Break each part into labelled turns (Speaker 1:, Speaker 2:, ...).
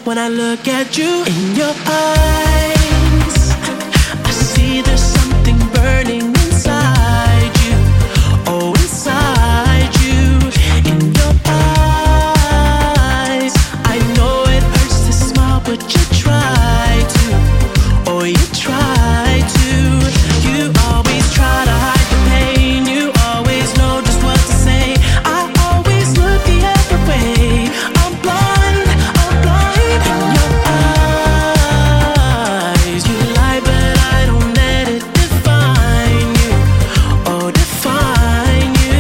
Speaker 1: when I look at you. In your eyes, I see there's something burning inside you. Oh, inside you. In your eyes, I know it hurts to smile, but you try to. Oh, you try to. You always try to hide the pain. You always know just what to say. I always look the other way. I'm blind, I'm blind. In your eyes, you lie, but I don't let it define you. Oh, define you.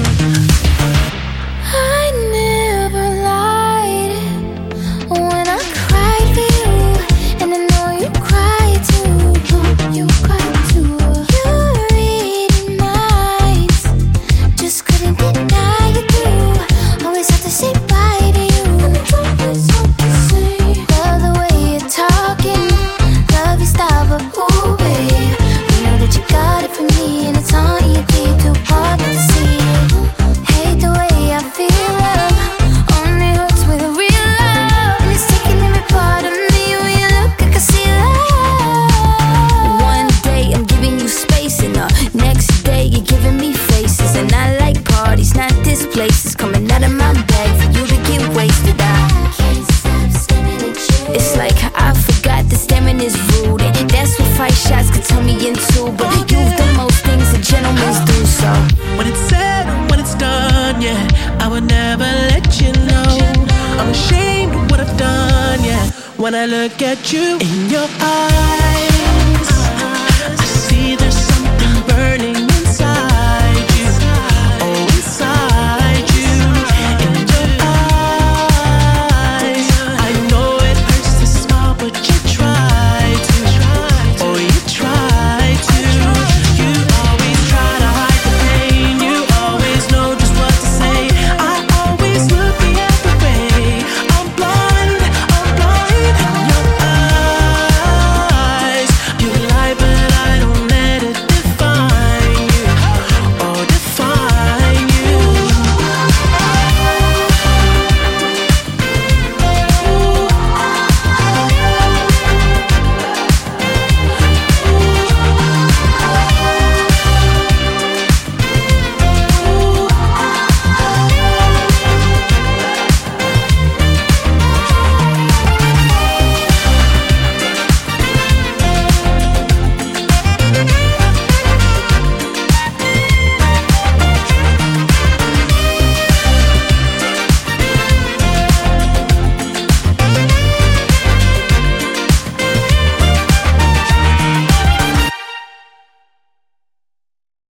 Speaker 2: I never lied when I cried for you, and I know you cry too. You cry too. You're reading minds, just couldn't deny you too. Always have to say bye to you. And it's always hard to say. Love the way you're talking, love your style, but ooh, babe, you know that you got it from me, and it's on you, deep, too hard not to see. Hate the way I feel love, only hurts with a real love, and it's taking every part of me. When you look, I can see love. One day I'm giving you space, and the next day you're giving me faces. And I like parties, not this place. It's coming out of my bag for you to get wasted. I can't stop staring at you. It's like I forgot that staring is rude, and that's what 5 shots could turn me into. But you've done most things that gentlemen do, so
Speaker 1: When it's said and when it's done, yeah, I would never let you know. I'm ashamed of what I've done, yeah, when I look at you. In your eyes,